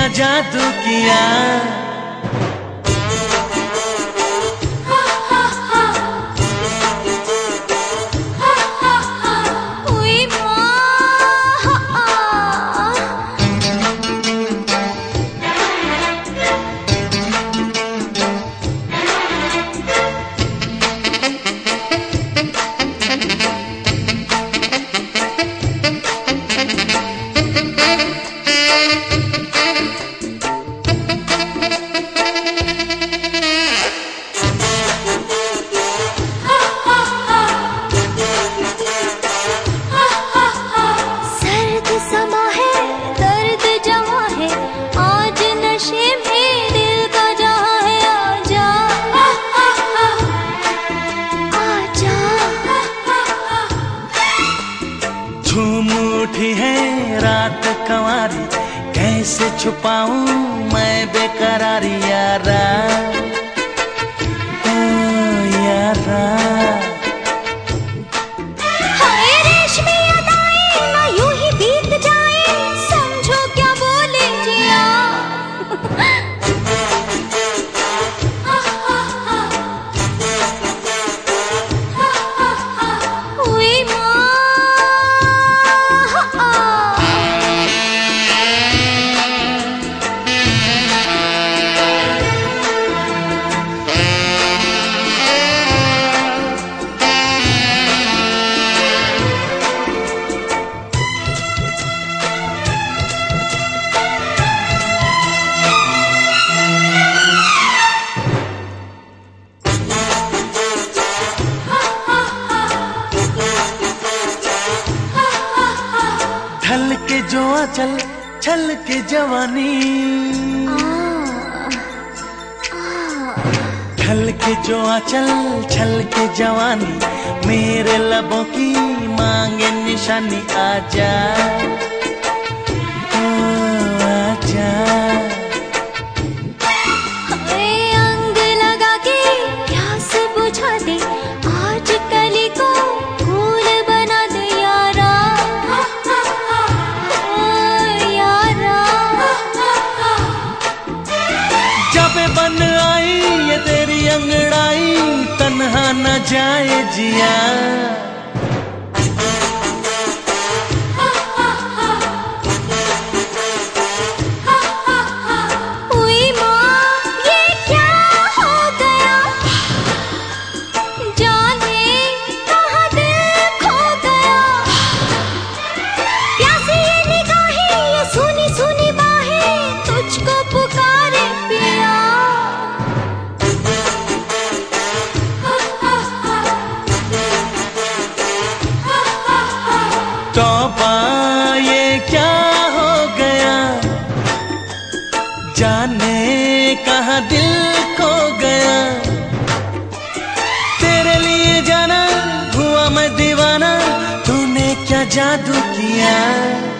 जादू किया। झूम उठी है रात कंवारी, कैसे छुपाऊं मैं बेकरारी यारा, ओ यारा। हाय रेशमी अदाएं ना यूं ही बीत जाए, समझो क्या बोले जिया। ढल के जो आंचल छल के जवानी, ढल के जो आंचल छल के जवानी, मेरे लबों की मांगे निशानी, आजा ओ आजा। अंग लगा के प्यास बुझा दे, आज कली को फूल बना दे यारा, जब बन आई ये तेरी अंगड़ाई, तन्हा न जाए जिया। तौबा ये क्या हो गया, जाने कहाँ दिल खो गया, तेरे लिए जाना हुआ मैं दीवाना, तूने क्या जादू किया।